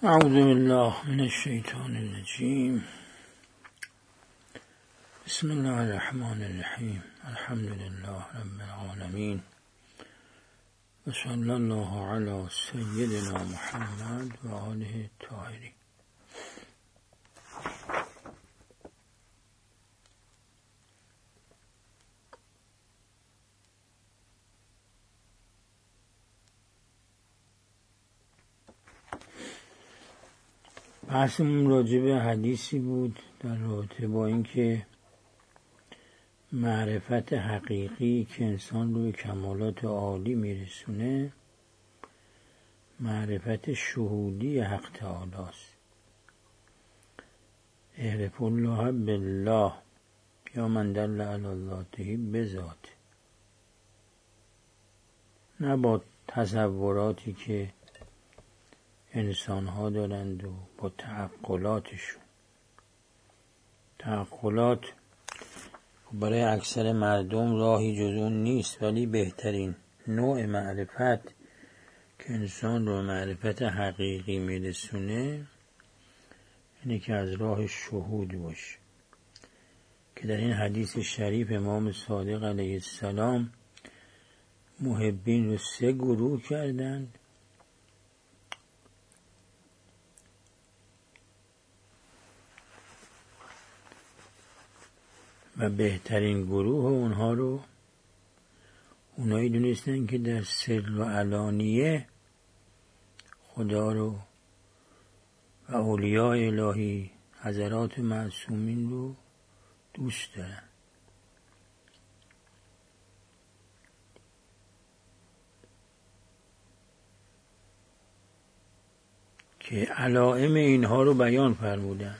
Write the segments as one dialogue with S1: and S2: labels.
S1: اعوذ بالله من الشیطان الرجیم. بسم الله الرحمن الرحیم. الحمد لله رب العالمین و صلی الله علی سیدنا محمد و آله الطاهرین. بحثمون راجع به حدیثی بود در رابطه با اینکه معرفت حقیقی که انسان رو به کمالات عالی میرسونه معرفت شهودی حق تعالی است. اعرف الله بالله یا من دل علی ذاته بذات، نه با تصوراتی که انسان ها دارند و با تعقلاتشون. تعقلات برای اکثر مردم راهی جز اون نیست، ولی بهترین نوع معرفت که انسان رو معرفت حقیقی میرسونه اینه که از راه شهود باشه، که در این حدیث شریف امام صادق علیه السلام محبین رو 3 گروه کردند و بهترین گروه اونها رو اونایی دونستن که در سر و علانیه خدا رو و اولیاء الهی حضرات معصومین رو دوست دارن. که علائم اینها رو بیان فرمودن.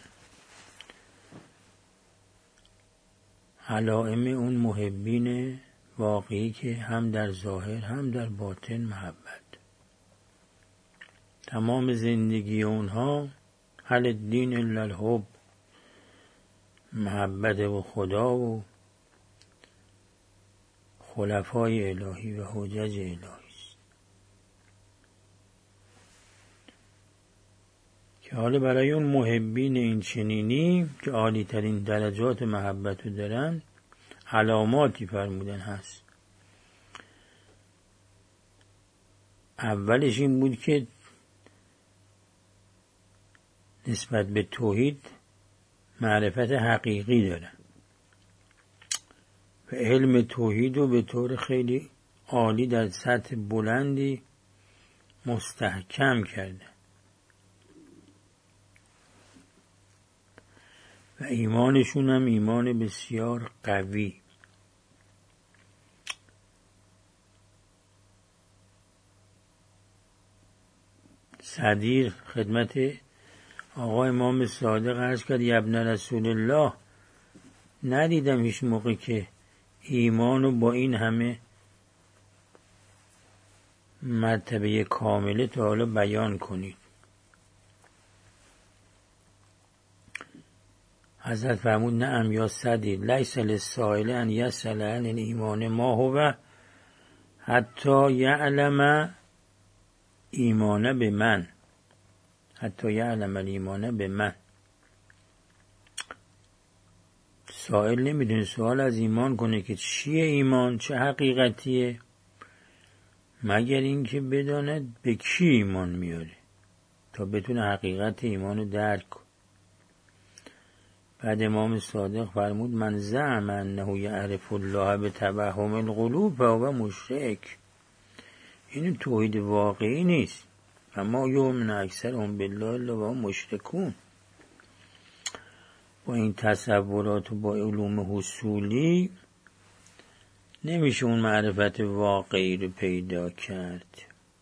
S1: علائم اون محبین واقعی که هم در ظاهر هم در باطن محبت. تمام زندگی اونها هل الدین الا الحب، محبت و خدا و خلفای الهی و حجج الهی است. که حالا برای اون محبین این چنینی که عالی ترین درجات محبت رو دارن علاماتی فرمودن هست. اولش این بود که نسبت به توحید معرفت حقیقی دارن و علم توحید رو به طور خیلی عالی در سطح بلندی مستحکم کردن و ایمانشون هم ایمان بسیار قوی. صدیر خدمت آقا امام صادق عرض کرد یا ابن رسول الله، ندیدم هیچ موقع که ایمانو با این همه مرتبه کامله تا حالا بیان کنید. حضرت فرمود نعم یا صدیر لیس للسائل ان یسأل عن الایمان ما هو حتی یعلم ایمان به من، حتی یعلم الایمان به من. سائل نمیدونه سوال از ایمان کنه که چیه ایمان، چه حقیقتیه، مگر اینکه بداند به کی ایمان میاره تا بتونه حقیقت ایمانو درک کنه. بعد امام صادق فرمود من زعم انه یعرف الله بتوهم القلوب فهو مشرک. این توحید واقعی نیست. اما یؤمن اکثرهم بالله الا وهم مشرکون. با این تصورات و با علوم حصولی نمیشه اون معرفت واقعی رو پیدا کرد.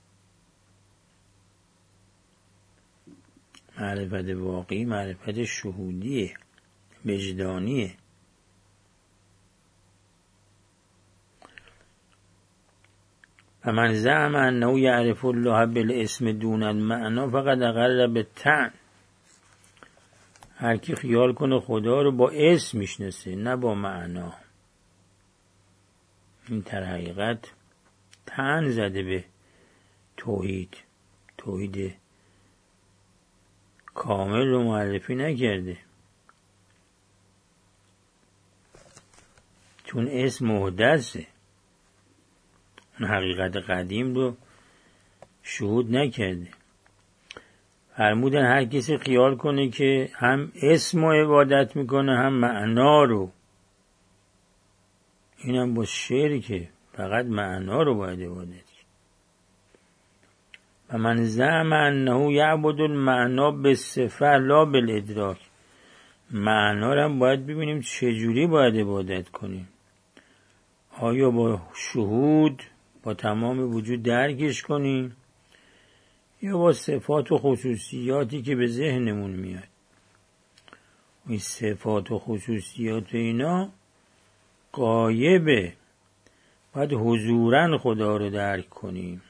S1: معرفت واقعی معرفت شهودیه، وجدانیه. و من زعم انه یعرف الله بالاسم دون المعنی فقد اقر بالطعن. هر کی خیال کنه خدا رو با اسم میشناسه نه با معنا، این در حقیقت طعن زده به توحید کامل رو معرفی نکرده، چون اسم محدثه، اون حقیقت قدیم رو شهود نکرده. فرمودن هر کسی خیال کنه که هم اسم رو عبادت میکنه هم معنا رو، اینم با شرکه، فقط معنا رو باید عبادت کنه. و من زعم انه یعبد المعنا بالصفه لا بالادراک، معنا رو هم باید ببینیم چجوری باید عبادت کنیم. آیا با شهود با تمام وجود درکش کنیم یا با صفات و خصوصیاتی که به ذهنمون میاد؟ این صفات و خصوصیات اینا غایبه، باید حضوراً خدا رو درک کنیم.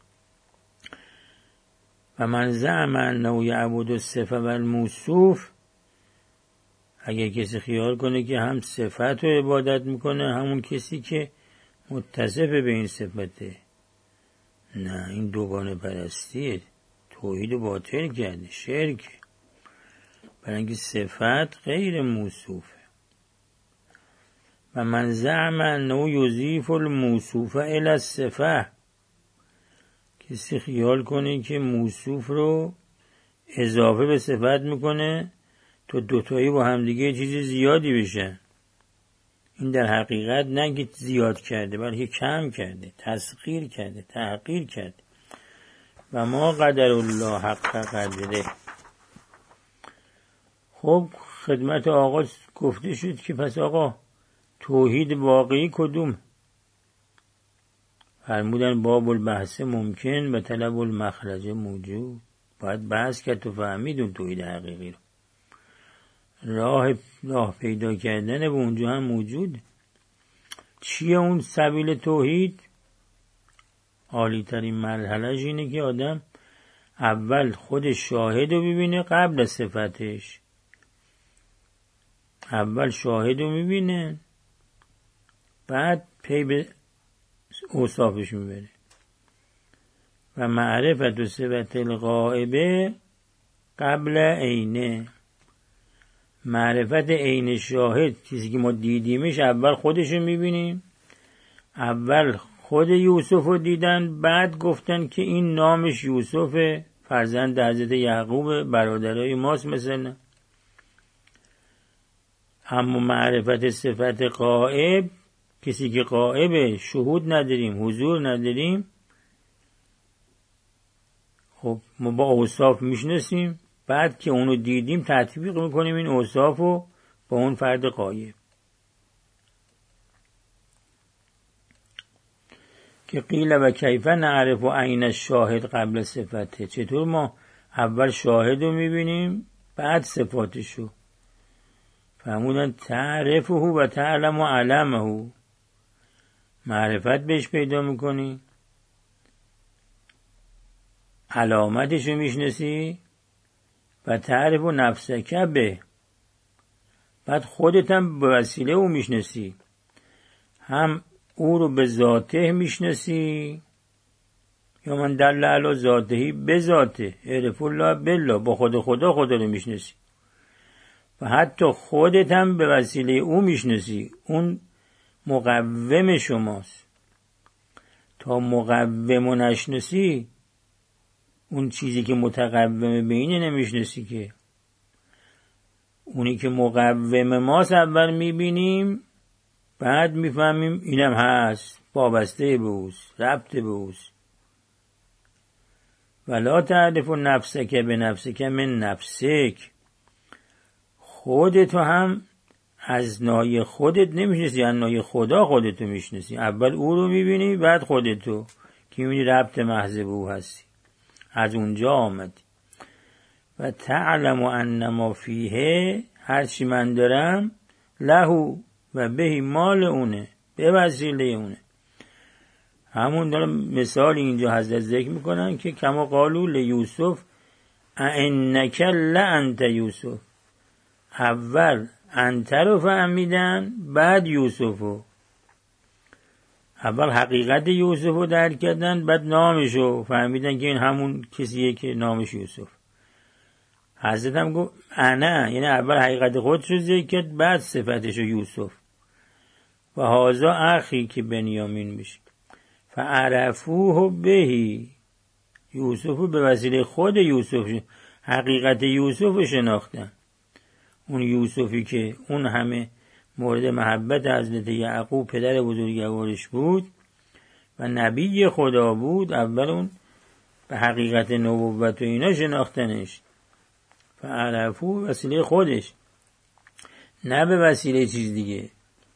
S1: و من زعم انه یعبد الصفه و الموصوف، اگه کسی خیال کنه که هم صفت رو عبادت میکنه همون کسی که متصف به این صفته، نه، این دوگانه پرستیه، توحید باطل کرده، شرک. برای اینکه صفت غیر موصوفه. و من زعم انه یضیف الموصوف الی الصفه، کسی خیال کنه که موصوف رو اضافه به صفت میکنه تو دوتایی با همدیگه چیزی زیادی بشن. این در حقیقت نه که زیاد کرده بلکه کم کرده، تسخیر کرده، تحقیر کرده. و ما قدر الله حق قدره. خب خدمت آقا گفته شد که پس آقا توحید واقعی کدوم؟ فرمودن باب البحث ممکن و طلب المخرج موجود. باید بحث کرد تو فهمید اون توحید حقیقی رو. راه پیدا کردن به اونجا هم موجود. چیه اون سبیل توحید؟ عالی ترین مرحلهش اینه که آدم اول خود شاهد رو ببینه قبل از صفتش. اول شاهد رو میبینه بعد پی به اوصافش میبره. و معرفت و صفت الغائبه قبل عینه، معرفت عین شاهد چیزی که ما دیدیمش اول خودشو میبینیم. اول خود یوسف رو دیدن، بعد گفتن که این نامش یوسف فرزند حضرت یعقوب برادرای ماست مثلا. اما معرفت صفت غائب، کسی که غائبه، شهود نداریم، حضور نداریم، خب ما با اوصاف میشناسیم، بعد که اونو دیدیم تطبیق میکنیم این اوصافو با اون فرد غایب. که قیل و کیف نعرف و عین الشاهد قبل صفته، چطور ما اول شاهد رو میبینیم بعد صفاتشو؟ فرمودن تعرفه و تعلم و علمه، معرفت بهش پیدا میکنی، علامتشو میشناسی، و تعرف و نفسک به، بعد خودت هم به وسیله او میشناسی، هم او رو به ذاته میشناسی، یا من دل علی ذاتهی به ذاته، عرف الله بالله، با خدا رو میشناسی، و حتی خودت هم به وسیله او میشناسی، اون مقوم شماست. تا مقوم نشناسی اون چیزی که متقومه به اینه نمیشناسی که. اونی که مقوم ماست اول میبینیم بعد میفهمیم اینم هست، وابسته به اوست، ربط به اوست. ولا تعرف نفسک به نفسک من نفسک، خودتو هم از نای خودت نمیشناسی، از نای خدا خودتو میشناسی. اول او رو میبینی بعد خودتو که میبینی ربط محض به او هستی، از اونجا آمدی. و تعلم ان ما فیه، هرچی من دارم، لهو و بهی، مال اونه، به وسیله اونه. همون دارم مثال اینجا حضرت ذکر میکنن که کما قالو لیوسف انک لانت یوسف، اول انت رو فهمیدن بعد یوسفو. اول حقیقت یوسف رو درک کردن بعد نامش رو فهمیدن که این همون کسیه که نامش یوسف. حضرت هم گفت انا، یعنی اول حقیقت خودش رو ذکر کرد، بعد صفتش یوسف. و هازا اخی که بنیامین میشه. فعرفوه بهی، یوسف رو به وسیله خود یوسف حقیقت یوسف رو شناختن. اون یوسفی که اون همه مورد محبت حضرت یعقوب پدر بزرگوارش بود و نبی خدا بود، اول اون به حقیقت نبوت و اینا شناختنش. فعرفوه وسیله خودش، نه به وسیله چیز دیگه.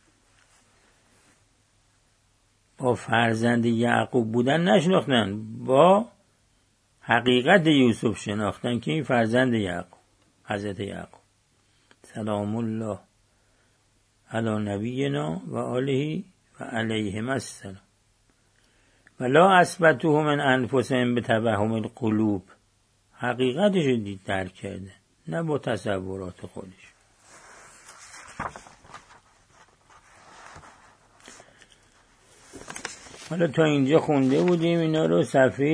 S1: با فرزند یعقوب بودن نشناختن، با حقیقت یوسف شناختن که این فرزند یعقوب، حضرت یعقوب. سلام الله علی نبینا و آله و علیهم السلام. ولا اثبته من انفسهم به توهم القلوب، حقیقتش رو دید، درک کرده، نه با تصورات خودش. حالا تا اینجا خونده بودیم اینا رو. صفحه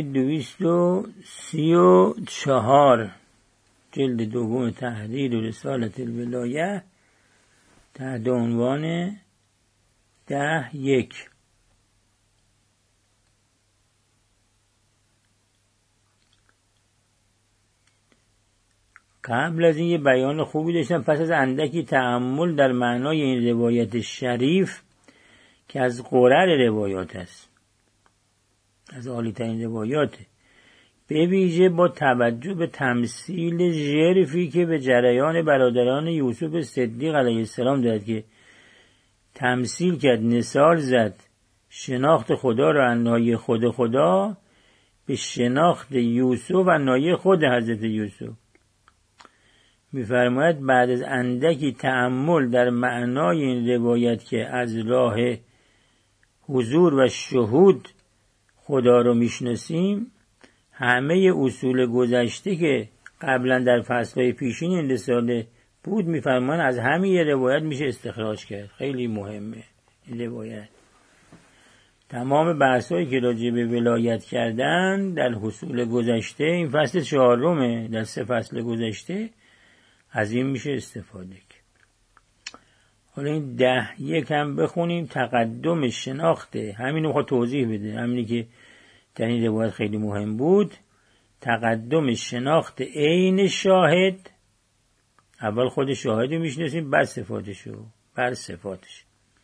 S1: 234 جلد دوم تحریر رسالت الولایه تحت عنوان 10.1. قبل از این یه بیان خوبی داشتم. پس از اندکی تأمل در معنای این روایت شریف که از قرر روایات است، از عالی ترین روایاته، به ویژه با توجه به تمثیل ژرفی که به جریان برادران یوسف صدیق علیه السلام داد، که تمثیل کرد، مثال زد شناخت خدا را از ناحیه خود خدا به شناخت یوسف و ناحیه خود حضرت یوسف. می‌فرماید بعد از اندکی تأمل در معنای این روایت که از راه حضور و شهود خدا رو میشناسیم، همه اصول گذشته که قبلا در فصلهای پیشین این رساله بود، می‌فرماید از همین روایت میشه استخراج کرد. خیلی مهمه این روایت. تمام بحثایی که راجع به ولایت کردن در فصول گذشته، این فصل 4 در 3 فصل گذشته، از این میشه استفاده کرد. حالا این 10.1 هم بخونیم. تقدم شناخت، همین رو توضیح بده، همینی که در این روایت خیلی مهم بود. تقدم شناخت عین شاهد، اول خود شاهد رو میشناسیم، بعد صفاتشو، بعد صفاتش.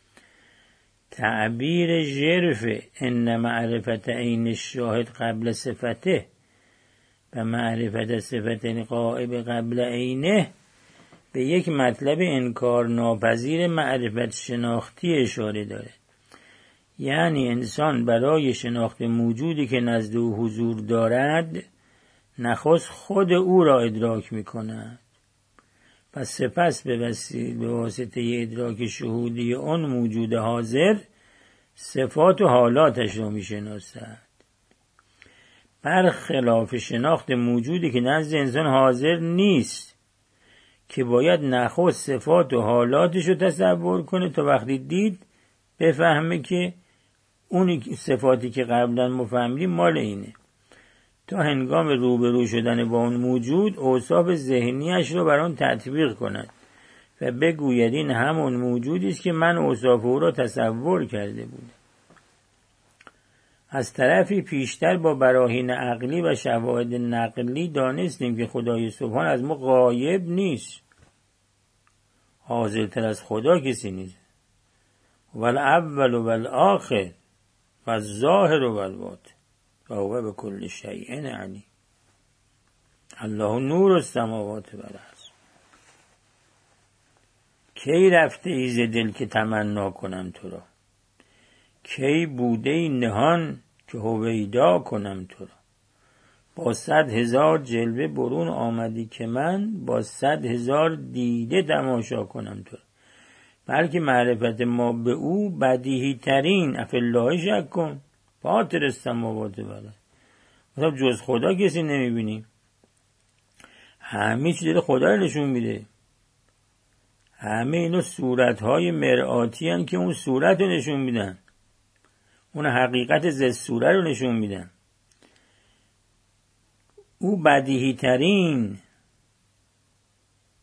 S1: تعبیر ژرف ان معرفت عین الشاهد قبل صفته و معرفت صفت غائب قبل عینه به یک مطلب انکار ناپذیر معرفت شناختی اشاره داره. یعنی انسان برای شناخت موجودی که نزد او حضور دارد، نخست خود او را ادراک می کند، پس سپس به واسطه ادراک شهودی آن موجود حاضر صفات و حالاتش را می شناسد. برخلاف شناخت موجودی که نزد انسان حاضر نیست، که باید نخست صفات و حالاتش رو تصور کنه تا وقتی دید بفهمه که اون صفاتی که قبلا مفهمیم مال اینه، تا هنگام روبرو شدن با اون موجود اوصاف ذهنیش رو بر اون تطبیق کند و بگوید این همون موجودی است که من اوصاف او را تصور کرده بودم. از طرفی پیشتر با براهین عقلی و شواهد نقلی دانستیم که خدای سبحان از ما غایب نیست، حاضرتر از خدا کسی نیست. والاول والآخر والظاهر والباطن و هو بكل شیء علیم. الله نور السماوات والارض. کی رفته ای ز دل که تمنا کنم تو را، کی بوده ای نهان که هویدا کنم تو را. با 100,000 جلوه برون آمدی که من با 100,000 دیده تماشا کنم تو را. بلکه معرفت ما به او بدیهی ترین، افالله شک کن، فاطر السماوات والارض. مثلا جز خدا کسی نمیبینیم، همه چیز داره خدا رو نشون میده. همه اینا صورتهای مرآتی هستند که اون صورت رو نشون میدن، اون حقیقت ذات صورت رو نشون میدن. او بدیهی ترین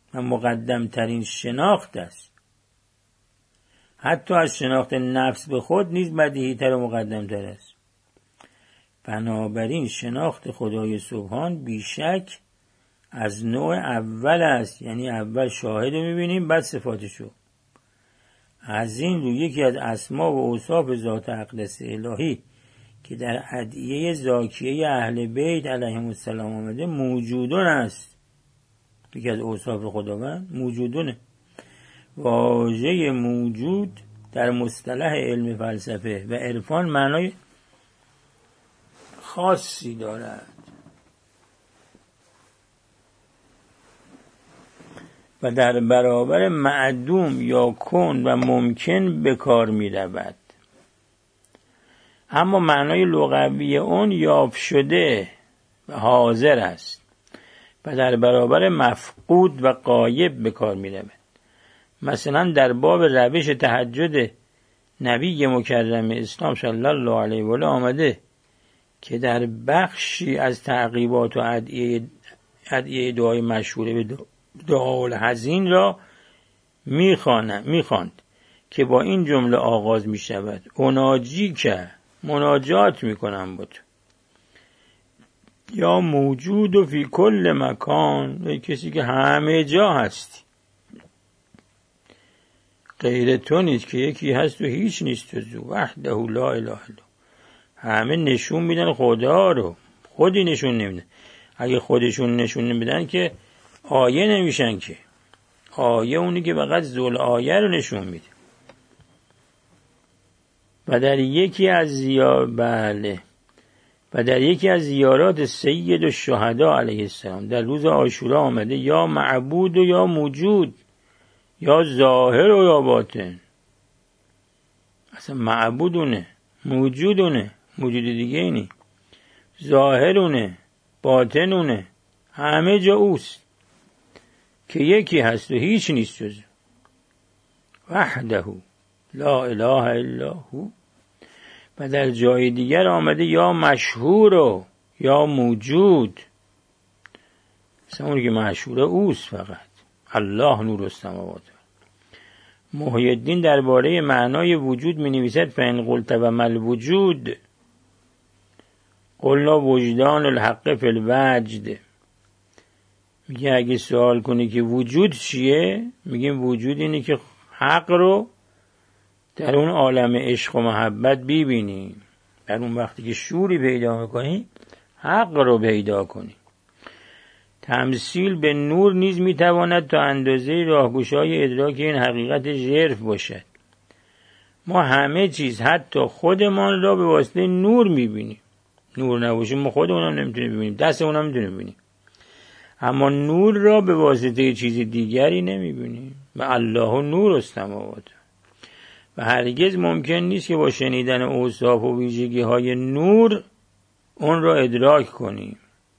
S1: و مقدم ترین شناخت است. حتی از شناخت نفس به خود نیز بدیهی تر و مقدم تر است. بنابراین شناخت خدای سبحان بیشک از نوع اول است، یعنی اول شاهد رو میبینیم بعد صفاتشو. از این رو یکی از اسما و اوصاف ذات اقدس الهی که در ادعیه زاکیه اهل بیت علیهم السلام آمده موجودون است. یکی از اوصاف خداوند موجودونه. واژه موجود در مصطلح علم فلسفه و عرفان معنای خاصی دارد و در برابر معدوم یا کن و ممکن به کار می رود. اما معنای لغوی اون یافت شده و حاضر است و در برابر مفقود و غایب به کار می رود. مثلا در باب روش تهجد نبی مکرم اسلام صلی الله علیه و آله آمده که در بخشی از تعقیبات و ادعیه دعای مشهوره به دعای حزین را میخواند که با این جمله آغاز می شود: اوناجی که مناجات میکنم با تو، یا موجود و فی کل مکان، ای کسی که همه جا هستی، غیر تو نیست که یکی هست و هیچ نیست و زو وحده لا اله الا. همه نشون میدن خدا رو، خودی نشون نمیدن. اگه خودشون نشون نمیدن که آیه نمیشن، که آیه اونی که فقط ذل آیه رو نشون میده. و در یکی از زیارات سید الشهدا علیه السلام در روز عاشورا آمده: یا معبود و یا موجود، یا ظاهر و یا باطن. اصلا معبودونه، موجودونه، موجود دیگه اینی، ظاهرونه، باطنونه، همه جا اوست که یکی هست و هیچ نیست جز وحده لا اله الا هو. و در جای دیگر آمده: یا مشهور و یا موجود. اصلا اونی که مشهوره اوست فقط، الله نور السماوات. محی الدین درباره معنای وجود می نویسد: فإن قلت و مل وجود قلنا وجدان الحق فی الوجد. میگه اگه سوال کنی که وجود چیه، میگیم وجود اینه که حق رو در اون عالم عشق و محبت ببینی. در اون وقتی که شوری پیدا میکنی حق رو پیدا کنی. تمثیل به نور نیز میتواند تا اندازه راهگشای ادراک این حقیقت ژرف باشد. ما همه چیز حتی خودمان را به واسطه نور میبینیم. نور نباشه ما خودمونم نمیتونیم ببینیم، دستمونم نمیتونیم ببینیم. اما نور را به واسطه چیز دیگری نمیبینیم. و الله نور السماوات. و هرگز ممکن نیست که با شنیدن اوصاف و ویژگی های نور اون را ادراک کنیم.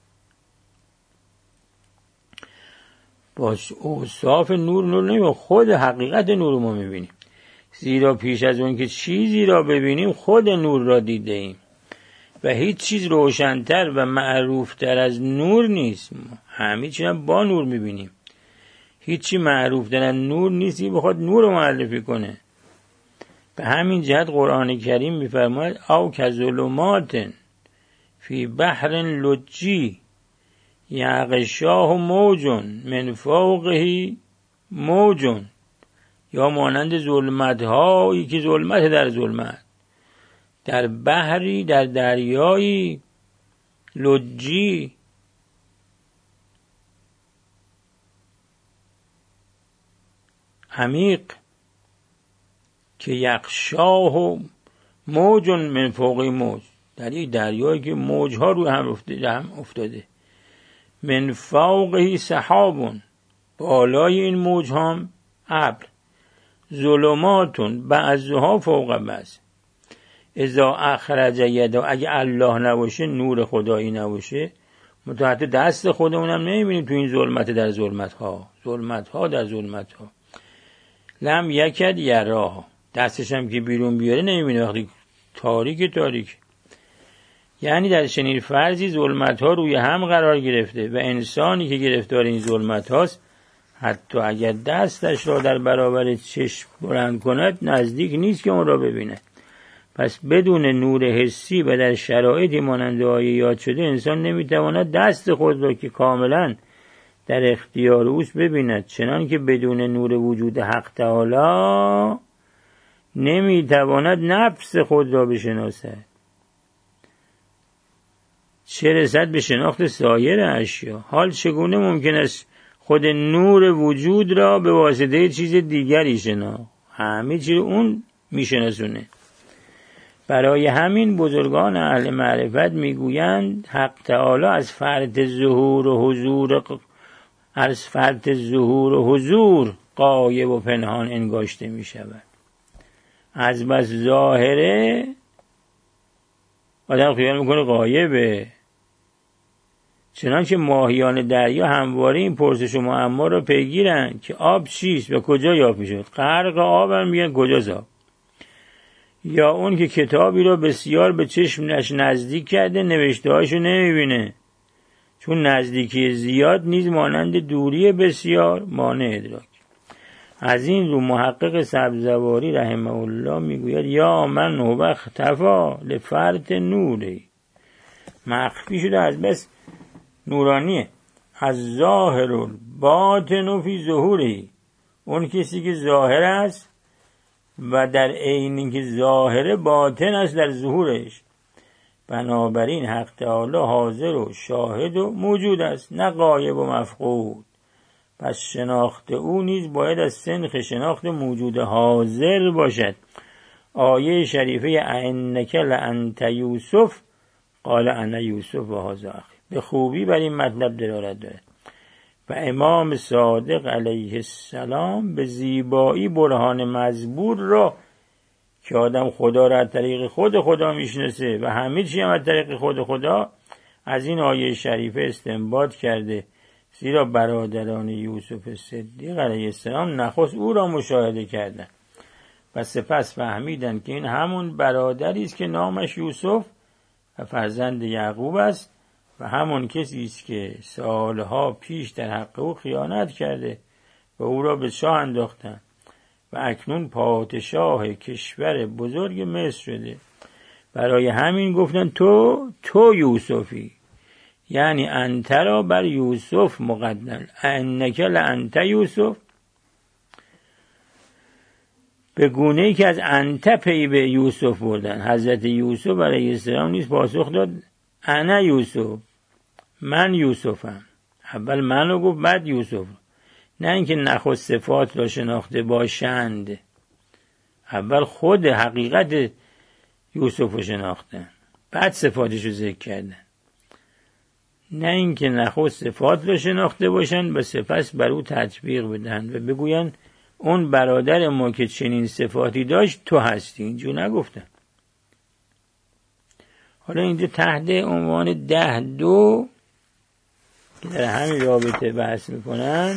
S1: با اوصاف نور نمیبینیم، خود حقیقت نور ما میبینیم. زیرا پیش از اون که چیزی را ببینیم خود نور را دیده ایم و هیچ چیز روشن‌تر و معروفتر از نور نیست. همه چیز با نور میبینیم. هیچی معروفتر از نور نیست که بخواد نور رو معرفی کنه. به همین جهت قرآن کریم میفرماید: او کظلمات فی بحر لجی یغشاه موج من فوقه موج. یا مانند ظلمت هایی که ظلمت در ظلمت، در بحری، در دریایی لجی، عمیق، که یغشاه موج من فوقه موج، در یک دریایی که موجها روی هم افتاده. من فوقه سحاب، بالای این موج هم ابر. ظلماتون بعضها فوق بعض. اذا اخرج یده، اگه الله نباشه، نور خدایی نباشه، ما تا حتی دست خودمونم نمیبینیم تو این ظلمت در ظلمت ها در ظلمت ها. لم یکد یراها، دستش هم که بیرون بیاره نمیبینه وقتی تاریک. یعنی در چنین فرضی ظلمت ها روی هم قرار گرفته و انسانی که گرفتار این ظلمت هاست حتی اگر دستش را در برابر چشم بلند کند نزدیک نیست که اون را ببیند. پس بدون نور حسی و در شرایطی مانند آیه یاد شده انسان نمیتواند دست خود را که کاملا در اختیار اوست ببیند، چنان که بدون نور وجود حق تعالی نمیتواند نفس خود را بشناسد، چه رسد به شناخت سایر اشیا. حال چگونه ممکن است خود نور وجود را به واسطه چیز دیگری شناخت؟ همه چیز اون میشناسونه. برای همین بزرگان اهل معرفت میگویند حق تعالی از فرط ظهور و حضور غایب و پنهان انگاشته می شود. از بس ظاهره آدم خیال میکنه غایبه. چنانچه ماهیان دریا همواره این پرسش و معما را پیگیرن که آب چیست و کجا یافت میشد. غرق آب هم میگن کجاست آب. یا اون که کتابی را بسیار به چشمش نزدیک کرده نوشته هاشو نمیبینه، چون نزدیکی زیاد نیز مانند دوری بسیار مانع ادراک. از این رو محقق سبزواری رحمه الله میگوید یا من هو اختفا لفرط نوری، مخفی شده از بس نورانیه. از ظاهر باطن فی ظهوری، اون کسی که ظاهر است و در عین اینکه ظاهر باطن است در ظهورش. بنابراین حق تعالی حاضر و شاهد و موجود است، نه غایب و مفقود. پس شناخت او نیز باید از سنخ شناخت موجود حاضر باشد. آیه شریفه انک لانت یوسف قال انا یوسف و هذا اخی به خوبی بر این مطلب دلالت دارد. و امام صادق علیه السلام به زیبایی برهان مزبور را که آدم خدا را از طریق خود خدا میشناسه و همه چی هم از طریق خود خدا از این آیه شریفه استنباط کرده. زیرا برادران یوسف صدیق علیه السلام نخست او را مشاهده کردند و سپس فهمیدند که این همون برادری است که نامش یوسف و فرزند یعقوب است و همون کسی است که سالها پیش در حق او خیانت کرده و او را به چاه انداختند و اکنون پادشاه کشور بزرگ مصر شده. برای همین گفتن تو یوسفی، یعنی انت را بر یوسف مقدم. انک لانت یوسف، به گونه ای که از انت پی به یوسف بردن. حضرت یوسف علیه السلام نیز پاسخ داد انا یوسف، من یوسفم. اول منو گفت بعد یوسف، نه اینکه نخست صفات را شناخته باشند، اول خود حقیقت یوسف رو شناختن بعد صفاتش رو ذکر کردن، نه اینکه نخست صفات را شناخته باشند و سپس بر او تطبیق بدهند و بگویند اون برادر ما که چنین صفاتی داشت تو هستی. اینجور نگفتن. حالا اینجا تحت عنوان 10.2 که در همین رابطه بحث میکنن،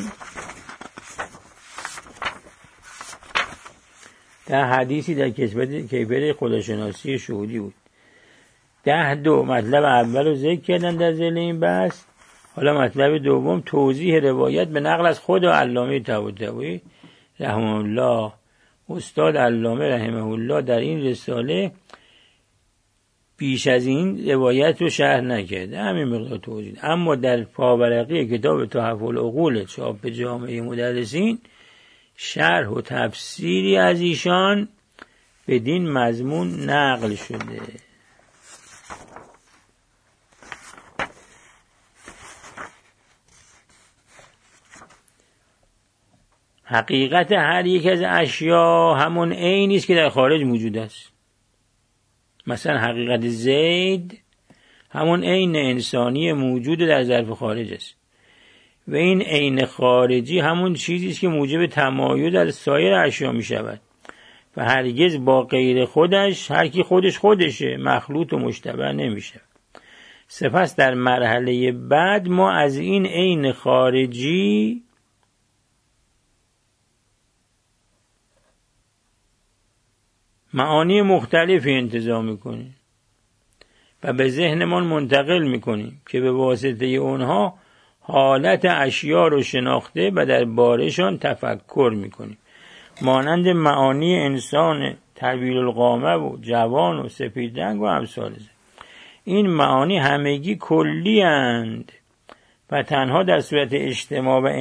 S1: در حدیثی در کیفیت خداشناسی شهودی بود. 10.2 مطلب اول رو ذکر کردن در ذیل این بحث. حالا مطلب دوم توضیح روایت به نقل از خود علامه طباطبایی رحمه الله. استاد علامه رحمه الله در این رساله بیش از این روایت رو شرح نکرده، همین مقدار توضیح. اما در پاورقی کتاب تحف العقول چاپ جامعه مدرسین شرح و تفسیری از ایشان بدین مضمون نقل شده. حقیقت هر یک از اشیا همون عینی است که در خارج موجود است. مثلا حقیقت زید همون عین انسانی موجود در ظرف خارج است و این عین خارجی همون چیزی است که موجب تمایز از سایر اشیا می شود و هرگز با غیر خودش، هر کی خودشه، مخلوط و مشتبه نمی شود. سپس در مرحله بعد ما از این عین خارجی معانی مختلفی انتزاع میکنیم و به ذهنمان منتقل میکنیم که به واسطه اونها حالت اشیا رو شناخته و در بارشان تفکر میکنیم. مانند معانی انسان طویل القامه و جوان و سپید رنگ و امثال. این معانی همگی کلی اند و تنها در صورت اجتماع و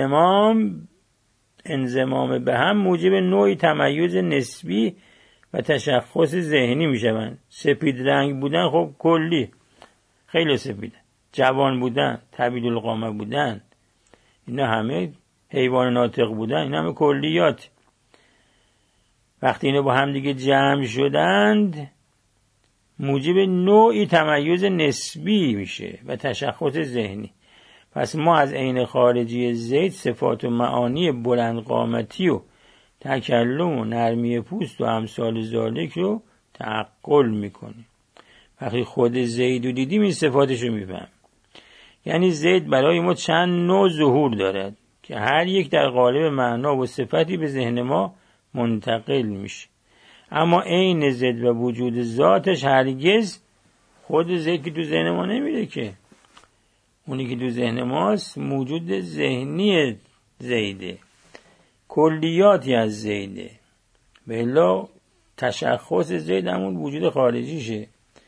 S1: انضمام به هم موجب نوعی تمیز نسبی و تشخص ذهنی می شوند. سپید رنگ بودن خب کلی، خیلی سپیده. جوان بودن، طویل القامه بودن، اینا همه حیوان ناطق بودن، اینا همه کلیات. وقتی اینا با هم دیگه جمع شدند موجب نوعی تمیز نسبی میشه و تشخص ذهنی. پس ما از عین خارجی زید صفات و معانی بلند قامتی و تکلم و نرمی پوست و امثال ذالک رو تعقل میکنیم. وقتی خود زید رو دیدیم این صفاتش رو میفهم. یعنی زید برای ما چند نوع ظهور دارد که هر یک در قالب معنا و صفتی به ذهن ما منتقل میشه. اما عین زید و وجود ذاتش هرگز خود زید که تو ذهن ما نمیره، که اونی که تو ذهن ماست موجود ذهنی زیده، کلیاتی از زیده. به الا تشخص زید همون وجود خارجیشه.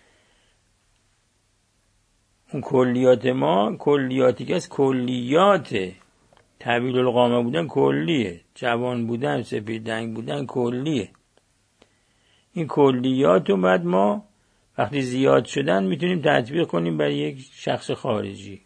S1: اون کلیات ما کلیاتی که از کلیاته. طویل القامه بودن کلیه، جوان بودن، سپید رنگ بودن کلیه. این کلیات رو بعد ما وقتی زیاد شدن میتونیم تطبیق کنیم برای یک شخص خارجی.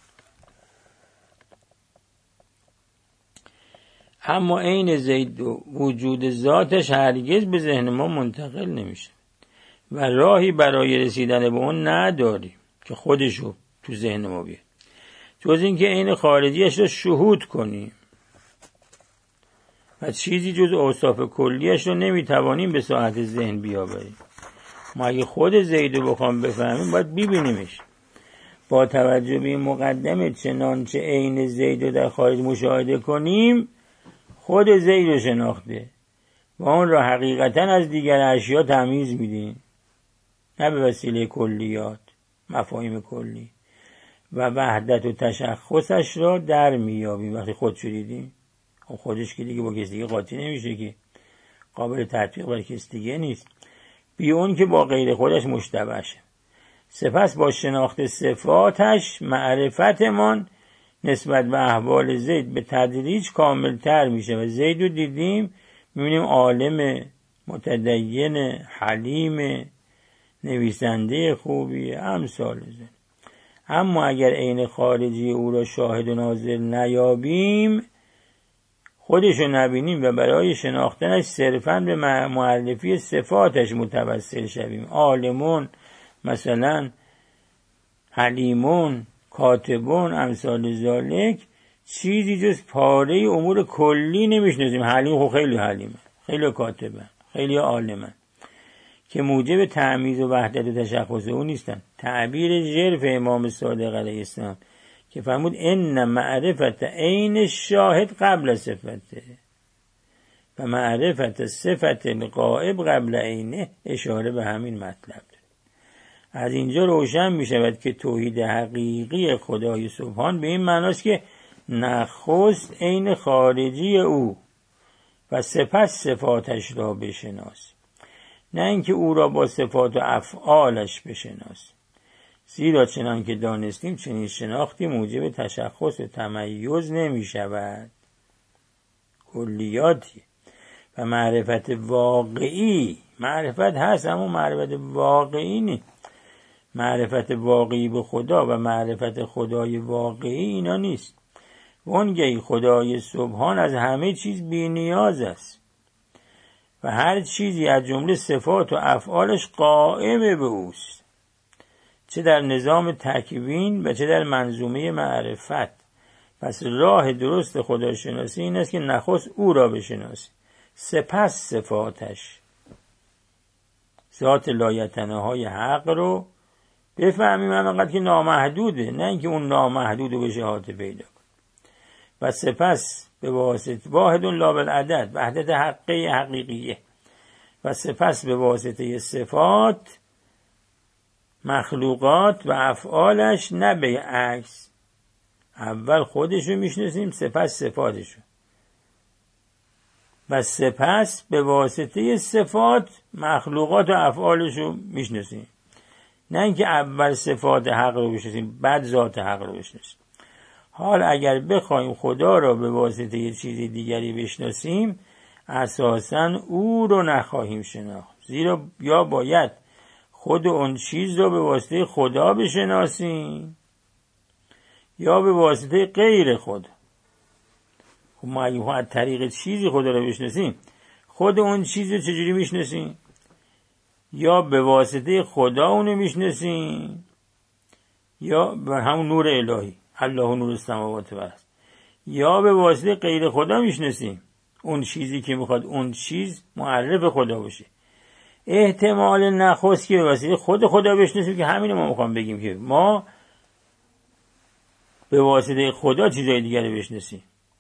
S1: اما عین زید و وجود ذاتش هرگز به ذهن ما منتقل نمیشه و راهی برای رسیدن به اون نداریم که خودشو تو ذهن ما بیاد، جز اینکه عین خارجیش رو شهود کنیم و چیزی جز اوصاف کلیش رو نمیتوانیم به ساحت ذهن بیاوریم. ما اگه خود زید رو بخوام بفهمیم باید ببینیمش. با توجه به این مقدمه چنانچه عین زید رو در خارج مشاهده کنیم خود زید رو شناخته و اون را حقیقتا از دیگر اشیا تمیز میدیم، نه به وسیله کلیات، مفاهیم کلی، و وحدت و تشخصش را در میابیم. وقتی خودشو دیدیم خودش که دیگه با کسی دیگه قاطی نمیشه، که قابل تطبیق بر کسی دیگه نیست، بی اون که با غیر خودش مشتبه شه. سپس با شناخت صفاتش معرفتمان نسبت به احوال زید به تدریج کاملتر میشه و زید رو دیدیم میبینیم عالم، متدین، حلیم، نویسنده خوبی، امثال زید. اما اگر عین خارجی او را شاهد و ناظر نیابیم، خودشو نبینیم و برای شناختنش صرفاً به معرفی صفاتش متوسل شویم، عالمون، مثلا حلیمون، کاتبون، امثال ذالک، چیزی جز پاره امور کلی نمیشناسیم. حلیم خب خیلی حلیمه، خیلی کاتبه، خیلی عالمه، که موجب تمییز و وحدت و تشخص او نیستن. تعبیر ژرف امام صادق علیه السلام که فرمود ان معرفت عین شاهد قبل صفته و معرفت صفت الغائب قبل عینه، اشاره به همین مطلب داره. از اینجا روشن می شود که توحید حقیقی خدای سبحان به این معناست که نخست عین خارجی او و سپس صفاتش را بشناس، نه اینکه او را با صفات و افعالش بشناس. زیرا چنان که دانستیم چنین شناختی موجب تشخص و تمیز نمی شود، کلیاتی. و معرفت واقعی، معرفت هست اما معرفت واقعی نیست. معرفت واقعی به خدا و معرفت خدای واقعی اینا نیست. وانگهی خدای سبحان از همه چیز بی نیاز است و هر چیزی از جمله صفات و افعالش قائم به اوست، چه در نظام تکوین و چه در منظومه معرفت. پس راه درست خداشناسی این است که نخست او را بشناسی، سپس صفاتش، ذات لایتناهای حق رو بفهمیم، همانقدر که نامحدوده، نه اینکه اون نامحدود رو به شهادت پیدا کن. و سپس به واسطه واحد لا بالعدد، وحدت حقیقیه، و سپس به واسطه صفات مخلوقات و افعالش، نه به عکس. اول خودشو میشناسیم، سپس صفاتشو، و سپس به واسطه صفات مخلوقات و افعالشو میشناسیم. نه اینکه اول صفات حق رو بشناسیم بعد ذات حق رو بشناسیم. حال اگر بخوایم خدا را به واسطه یه چیز دیگری بشناسیم، اساساً او رو نخواهیم شناخت، زیرا یا باید خود اون چیز رو به واسطه خدا بشناسیم یا به واسطه غیر خدا. خب ما اگه از طریق چیزی خدا رو بشناسیم، خود اون چیز رو چجوری میشناسیم؟ یا به واسطه خدا اونو میشناسیم یا به همون نور الهی، الله نور السماوات و الارض، یا به واسطه غیر خدا میشناسیم، اون چیزی که میخواد اون چیز معرف خدا باشه. احتمال نخست که به واسطه خود خدا بشناسیم که همین ما میخوام بگیم که ما به واسطه خدا چیزای دیگر رو بشناسیم.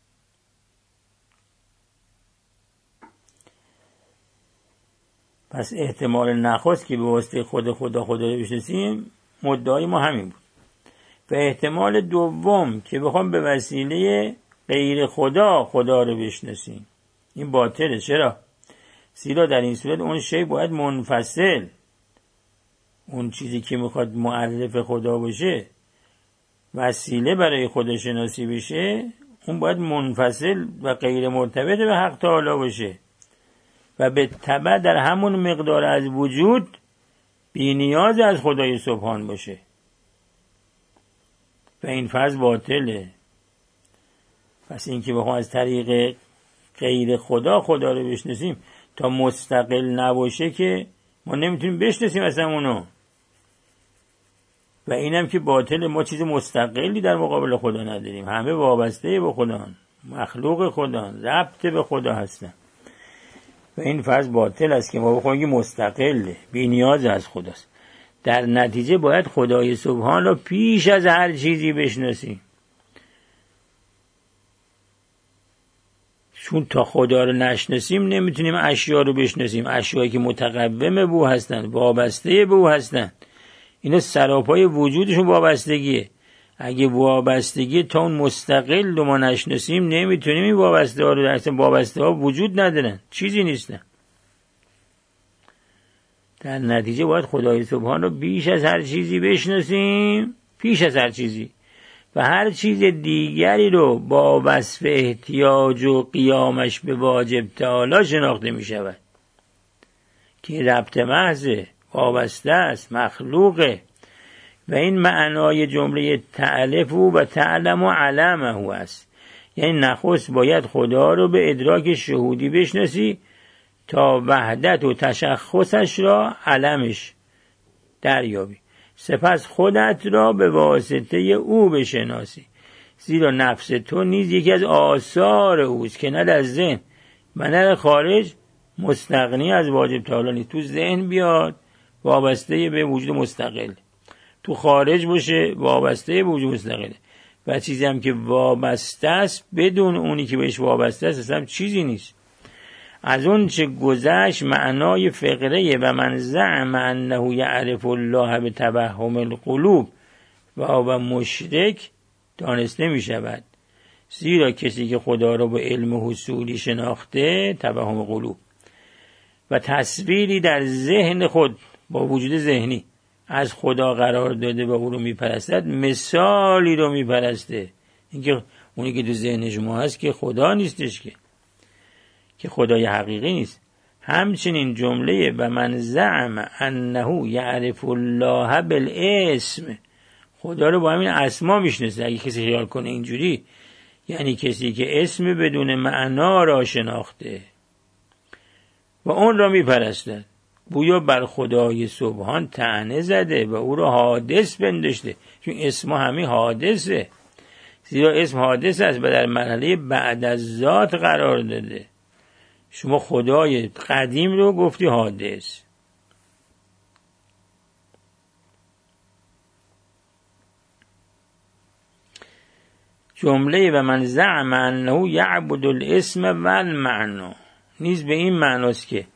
S1: پس احتمال نخست که به واسطه خدا رو بشناسیم مدعای ما همین بود. و احتمال دوم که بخوام به وسیله غیر خدا رو بشناسیم، این باطله. چرا؟ زیرا در این صورت اون شی باید منفصل، اون چیزی که میخواد معرف خدا باشه، وسیله برای خدا شناسی بشه، اون باید منفصل و غیر مرتبط به حق تعالی باشه و به تبع در همون مقدار از وجود بی نیاز از خدای سبحان باشه. و این فرض باطله. پس این که بخوام از طریق غیر خدا رو بشناسیم تا مستقل نباشه که ما نمیتونیم بشناسیم اصلا اونو. و اینم که باطله، ما چیز مستقلی در مقابل خدا نداریم، همه وابسته به خدا، مخلوق خدا، ربط به خدا هستن. و این فرض باطل است که ما بخوایم که مستقله، بی نیاز از خداست. در نتیجه باید خدای سبحان رو پیش از هر چیزی بشناسیم، چون تا خدا رو نشناسیم نمیتونیم اشیا رو بشناسیم. اشیایی که متقوم به او هستن، وابسته به او هستن، اینا سراپای وجودشون وابستگیه. اگه وابستگی تا اون مستقل رو ما نشناسیم نمیتونیم این وابسته ها رو درستیم. وابسته ها وجود ندارن، چیزی نیستن. در نتیجه باید خدای سبحان رو بیش از هر چیزی بشناسیم، پیش از هر چیزی، و هر چیز دیگری رو با وصف احتیاج و قیامش به واجب تعالی شناخته می شود که ربط محضه، وابسته است، مخلوقه. و این معنای جمله تعلف و تعلم و علمه است. یعنی نخست باید خدا رو به ادراک شهودی بشناسی تا وحدت و تشخصش را علمش دریابی، سپس خودت را به واسطه او بشناسی، زیرا نفس تو نیز یکی از آثار اوست که نه در ذهن و نه در خارج مستغنی از واجب تعالی نیست. تو ذهن بیاد وابسته به وجود مستقل، تو خارج باشه وابسته به وجود مستقل. و چیزی هم که وابسته است بدون اونی که بهش وابسته است اصلا چیزی نیست. از اون چه گذشت معنای فقره و من زعم انه یعرف الله به توهم القلوب و مشرک دانسته می شود، زیرا کسی که خدا را به علم حصولی شناخته، توهم قلوب و تصویری در ذهن خود با وجود ذهنی از خدا قرار داده و او رو می پرستد، مثالی رو می پرسته. اینکه اونی که تو ذهن شما هست که خدا نیستش، که خدای حقیقی نیست. همچنین جمله و من زعم انه یعرف الله بالاسم، خدا رو با همین اسما میشناسه. اگه کسی خیال کنه اینجوری، یعنی کسی که اسم بدون معنا را شناخته و اون را میپرستد، گویا بر خدای سبحان طعنه زده و او را حادث پنداشته، چون اسم همین حادثه، زیرا اسم حادث است و در مرحله بعد از ذات قرار داده. شما خدای قدیم رو گفتی حادث. جمله و من زعم انه یعبد الاسم و المعنی نیز به این معناست که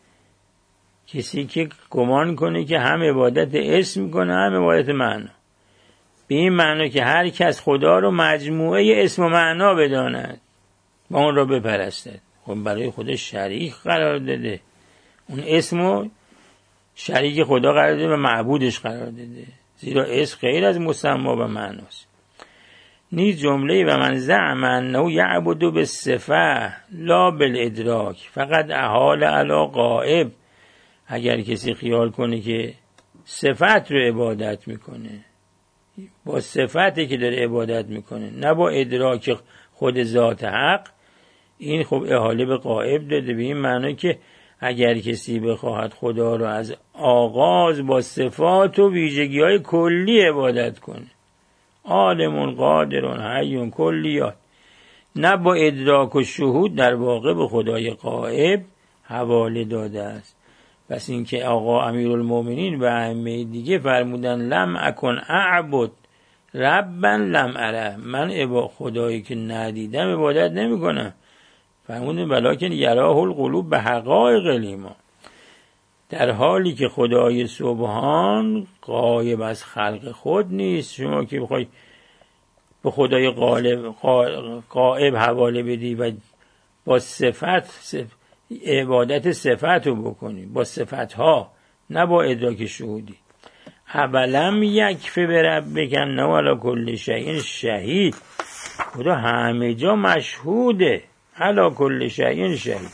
S1: کسی که گمان کنه که هم عبادت اسم کنه هم عبادت معنا. به این معنی که هر کس خدا رو مجموعه اسم و معنا بداند و اون رو بپرستد. خب برای خودش شریک قرار داده، اون اسمو شریک خدا قرار داده و معبودش قرار داده، زیرا اسم غیر از مسما و معناست. نیز جمله و من زعم انه یعبد بالصفه لا بالادراک فقط احال علی غائب. اگر کسی خیال کنه که صفت رو عبادت میکنه، با صفتی که داره عبادت میکنه نه با ادراک خود ذات حق، این خب احاله به غائب داده. به این معنی که اگر کسی بخواهد خدا رو از آغاز با صفات و ویژگی‌های کلی عبادت کنه، عالم قادر حی کلیات، نه با ادراک و شهود، در واقع به خدای غائب حواله داده است. پس این که آقا امیرالمومنین و ائمه دیگه فرمودن لم اکن اعبد ربا لم اره، من خدایی که ندیدم عبادت نمی کنم. فرمودن ولکن یراه القلوب به حقایق الایمان، در حالی که خدای سبحان غایب از خلق خود نیست. شما که بخوای به خدای غایب حواله بدی و با صفت عبادت صفت رو بکنی، با صفتها نه با ادراک شهودی. اولم یکفی بربک انه علی کل شیء شهید، خدا همه جا مشهوده، علی کل شیء شهید،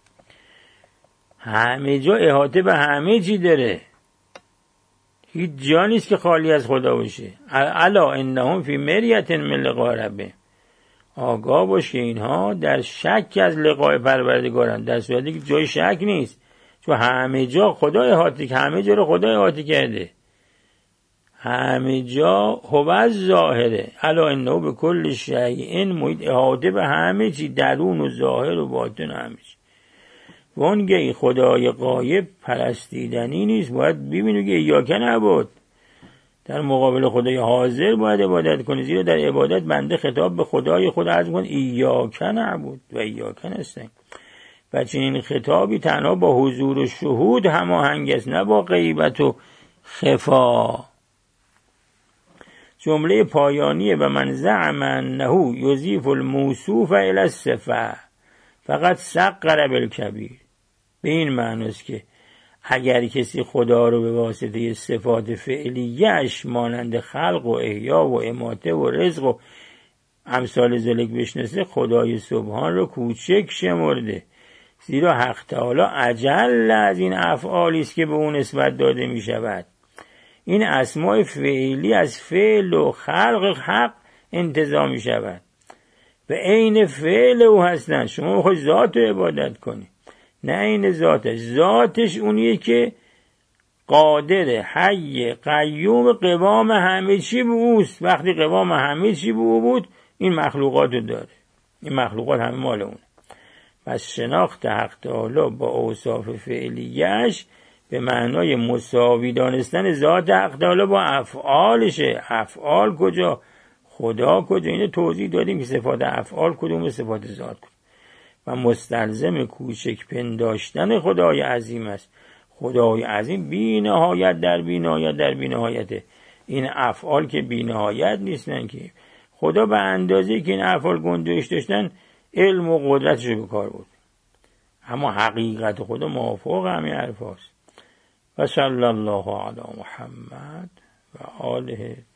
S1: همه جا احاطه به همه چی داره، هیچ جا نیست که خالی از خدا باشه. الا انهم فی مریة من لقاء ربهم، آگاه باش که اینها در شک از لقاء پروردگارند، در صورتی که جای شک نیست، چون همه جا خدا احاطه، همه جا رو خدا احاطه کرده، همه جا هو ظاهره. الا انه به کل شیء محیط، احاطه به همه چی، درون و ظاهر و باطن همه چی. وانگهی خدای غایب پرستیدنی نیست، باید ببینید که ایاک نعبد، در مقابل خدای حاضر باید عبادت کنی، زیرا در عبادت بنده خطاب به خدای خود عرض می‌کند ایاک نعبد و ایاک نستعین. و چنین خطابی تنها با حضور و شهود هماهنگ است، نه با غیبت و خفا. جمله پایانی و من زعم انه یضیف الموصوف الی الصفه فقط صغر بالکبیر، به این معنی است که اگر کسی خدا رو به واسطه صفات فعلیه‌اش مانند خلق و احیا و اماته و رزق و امثال ذلک بشناسه، خدای سبحان رو کوچک شمرده، زیرا حق تعالی اجل از این افعالی است که به اون نسبت داده می شود. این اسماء فعلی از فعل و خلق حق انتزاع می شود و عین فعل او هستند. شما بخوای ذات رو عبادت کنی، نه این ذاتش اونیه که قادر حی قیوم قوام همه چی به اوست. وقتی قوام همه چی به او بود، این مخلوقات رو داره، این مخلوقات همه مال اونه. پس شناخت حق تعالی با اوصاف فعلیش به معنای مساوی دانستن ذات حق تعالی با افعالشه. افعال کجا؟ خدا کجا؟ اینو توضیح دادیم که صفات افعال کدوم، صفات ذات کدوم، و مستلزم کوچک پنداشتن خدای عظیم است. خدای عظیم بی نهایت در بی نهایت در بی نهایته. این افعال که بی نهایت نیستن که خدا به اندازه که این افعال گنجایش داشتن علم و قدرتش رو به کار بود، اما حقیقت خدا موافق همین حرف هست. و صلی الله علی محمد و آله